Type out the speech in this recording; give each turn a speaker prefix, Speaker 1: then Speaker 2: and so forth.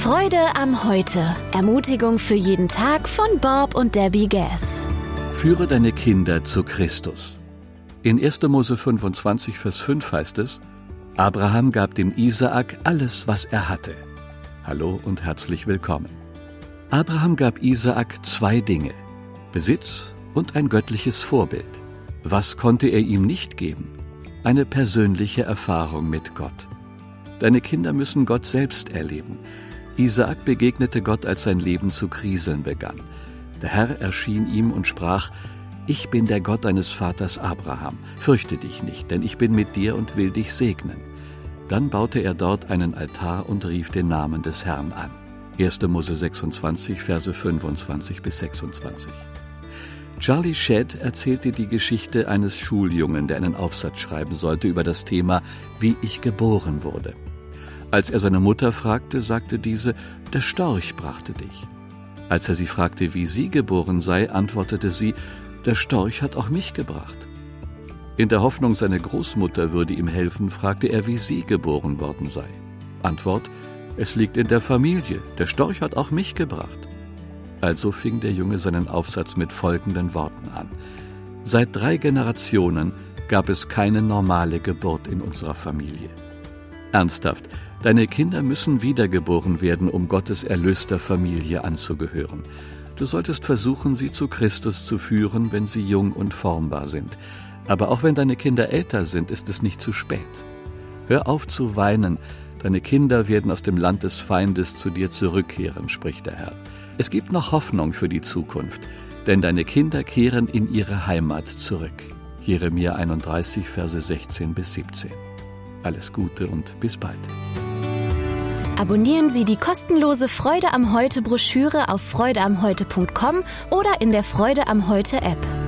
Speaker 1: Freude am Heute. Ermutigung für jeden Tag von Bob und Debbie Gass.
Speaker 2: Führe deine Kinder zu Christus. In 1. Mose 25, Vers 5 heißt es: Abraham gab dem Isaak alles, was er hatte. Hallo und herzlich willkommen. Abraham gab Isaak 2 Dinge: Besitz und ein göttliches Vorbild. Was konnte er ihm nicht geben? Eine persönliche Erfahrung mit Gott. Deine Kinder müssen Gott selbst erleben. Isaak begegnete Gott, als sein Leben zu kriseln begann. Der Herr erschien ihm und sprach: Ich bin der Gott deines Vaters Abraham. Fürchte dich nicht, denn ich bin mit dir und will dich segnen. Dann baute er dort einen Altar und rief den Namen des Herrn an. 1. Mose 26, Verse 25 bis 26. Charlie Shedd erzählte die Geschichte eines Schuljungen, der einen Aufsatz schreiben sollte über das Thema »Wie ich geboren wurde«. Als er seine Mutter fragte, sagte diese: Der Storch brachte dich. Als er sie fragte, wie sie geboren sei, antwortete sie: Der Storch hat auch mich gebracht. In der Hoffnung, seine Großmutter würde ihm helfen, fragte er, wie sie geboren worden sei. Antwort: Es liegt in der Familie, der Storch hat auch mich gebracht. Also fing der Junge seinen Aufsatz mit folgenden Worten an: Seit 3 Generationen gab es keine normale Geburt in unserer Familie. Ernsthaft, deine Kinder müssen wiedergeboren werden, um Gottes erlöster Familie anzugehören. Du solltest versuchen, sie zu Christus zu führen, wenn sie jung und formbar sind. Aber auch wenn deine Kinder älter sind, ist es nicht zu spät. Hör auf zu weinen, deine Kinder werden aus dem Land des Feindes zu dir zurückkehren, spricht der Herr. Es gibt noch Hoffnung für die Zukunft, denn deine Kinder kehren in ihre Heimat zurück. Jeremia 31, Verse 16 bis 17. Alles Gute und bis bald.
Speaker 1: Abonnieren Sie die kostenlose Freude am Heute Broschüre auf freudeamheute.com oder in der Freude am Heute App.